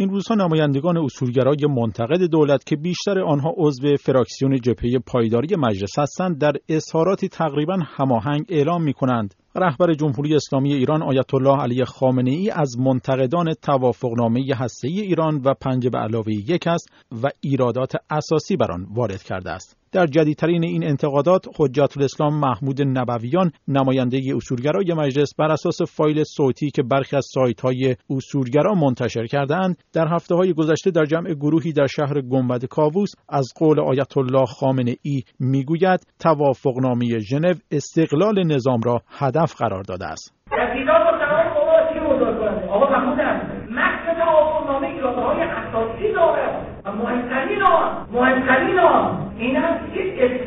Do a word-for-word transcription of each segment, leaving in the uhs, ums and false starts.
این روزها نمایندگان اصولگرای منتقد دولت که بیشتر آنها عضو فراکسیون جبهه پایداری مجلس هستند، در اظهاراتی تقریباً هماهنگ اعلام می‌کنند رهبر جمهوری اسلامی ایران آیت الله علی خامنه‌ای از منتقدان توافقنامه هسته‌ای ایران و پنج به علاوه یک است و ایرادات اساسی بر آن وارد کرده است. در جدیدترین این انتقادات، حجت الاسلام محمود نبویان، نماینده اصولگرای مجلس، بر اساس فایل صوتی که برخی از سایت‌های اصولگرا منتشر کرده‌اند، در هفته‌های گذشته در جمع گروهی در شهر گنبد کاووس از قول آیت الله خامنه‌ای میگوید توافقنامه ژنو استقلال نظام را هدف قرار داده است. آقا محمودم متن توافقنامه ایرادهای اساسی داره و مهمترین آن مهمترین آن این است که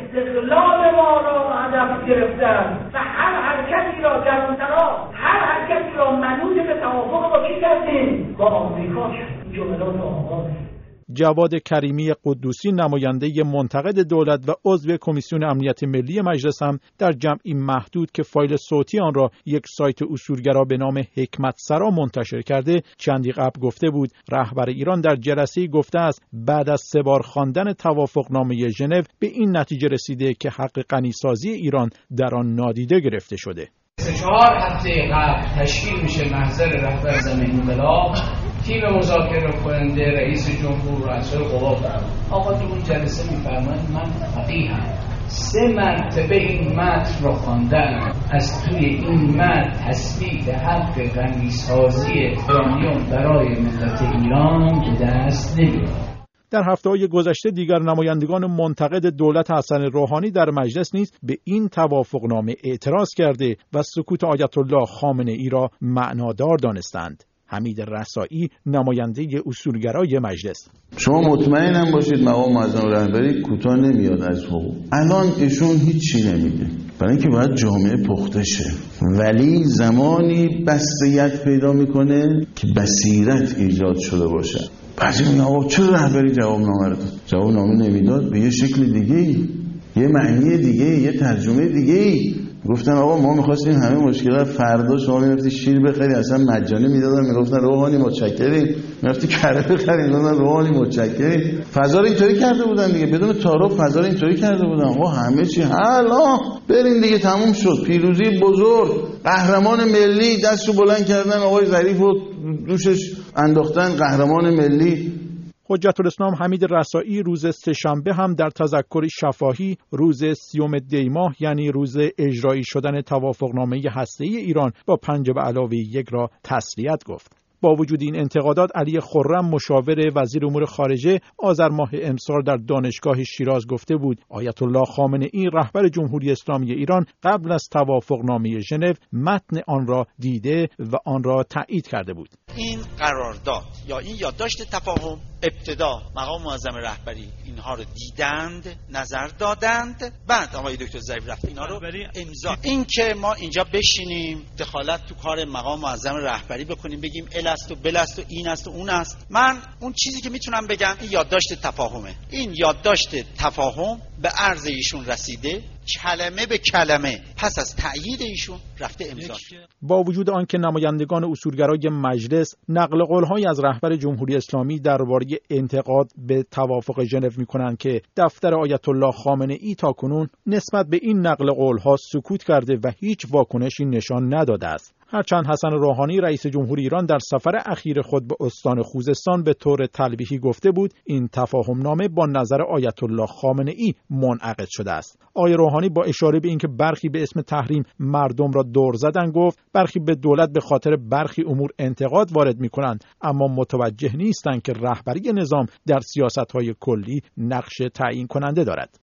استقلال ما را هدف گرفتن و هر حرکتی را در اون طرف هر حرکتی را منوط به توافق با کی کردیم؟ با آمریکا کردیم. جملات آغاز جواد کریمی قدوسی، نماینده منتقد دولت و عضو کمیسیون امنیت ملی مجلس، هم در جمعی محدود که فایل صوتی آن را یک سایت اصولگرا به نام حکمت سرا منتشر کرده چندی قبل گفته بود رهبر ایران در جلسه‌ای گفته است بعد از سه بار خواندن توافقنامه ژنو به این نتیجه رسیده که حق غنیسازی ایران در آن نادیده گرفته شده. سه چهار هفته قبل تشکیل میشه محضر رهبر زمین انقلاب، تیم مذاکره کننده رئیس جمهور و رؤسای قوا برام. آقا تو اون جلسه میفرمایند من فقیهم، سه مرتبه این متن را خواندم، از توی این متن تثبیت حق غنیسازی ایرانیان برای ملت ایران به دست نمیاد. در هفته‌های گذشته دیگر نمایندگان منتقد دولت حسن روحانی در مجلس نیز به این توافقنامه اعتراض کرده و سکوت آیت الله خامنه‌ای را معنادار دانستند. حمید رسایی، نماینده اصولگرای مجلس: شما مطمئنم باشید مقام معظم رهبری کوتاه نمیاد از حقوق. الان ایشون هیچی نمیگه، برای اینکه باید جامعه پخته شه، ولی زمانی بصیرت پیدا میکنه که بصیرت ایجاد شده باشه. بعضی میگن آقا چرا رهبری جواب نامه رو داد؟ جواب نامه نمیداد، به یه شکل دیگه، یه معنی دیگه، یه ترجمه دیگه. گفتن آقا ما می‌خواستیم همه مشکلات فردا شما می‌رفتی شیر بخری اصلا مجانی میدادن، میگفتن روحانی متشکریم، می‌رفتی کره بخری میدادن روحانی متشکریم. فضا رو اینطوری کرده بودن دیگه، بدون تعارف فضا رو اینطوری کرده بودن. آقا همه چی حالا برین دیگه، تموم شد. پیروزی بزرگ، قهرمان ملی دستو بلند کردن، آقای ظریفو دوشش انداختن قهرمان ملی. حجت الاسلام حمید رسایی روز سه‌شنبه هم در تذکر شفاهی روز سیوم دی ماه، یعنی روز اجرایی شدن توافقنامه هسته‌ای ایران با پنج به علاوه یک را تسلیت گفت. با وجود این انتقادات، علی خرم مشاور وزیر امور خارجه آذر ماه امسال در دانشگاه شیراز گفته بود آیت الله خامنه‌ای رهبر جمهوری اسلامی ایران قبل از توافقنامه ژنو متن آن را دیده و آن را تایید کرده بود. این قرارداد یا این یادداشت تفاهم ابتدا مقام معظم رهبری اینها رو دیدند، نظر دادند، بعد آقای دکتر ظریف رفت اینا رو امضا. این که ما اینجا بشینیم دخالت تو کار مقام معظم رهبری بکنیم، بگیم ال است و بل است و این است و اون است، من اون چیزی که میتونم بگم این یادداشت تفاهمه. این یادداشت تفاهم به عرض ایشون رسیده، کلمه به کلمه پس از تأیید ایشون رفته امضا. با وجود آنکه نمایندگان اصولگرای مجلس نقل قول‌های از رهبر جمهوری اسلامی درباره انتقاد به توافق ژنو می‌کنند که دفتر آیت الله خامنه‌ای تاکنون نسبت به این نقل قول‌ها سکوت کرده و هیچ واکنشی نشان نداده است. هرچند حسن روحانی رئیس جمهور ایران در سفر اخیر خود به استان خوزستان به طور تلویحی گفته بود این تفاهم نامه با نظر آیت الله خامنه‌ای منعقد شده است. آقای روحانی با اشاره به اینکه برخی به اسم تحریم مردم را دور زدن گفت برخی به دولت به خاطر برخی امور انتقاد وارد می‌کنند، اما متوجه نیستند که رهبری نظام در سیاست‌های کلی نقش تعیین کننده دارد.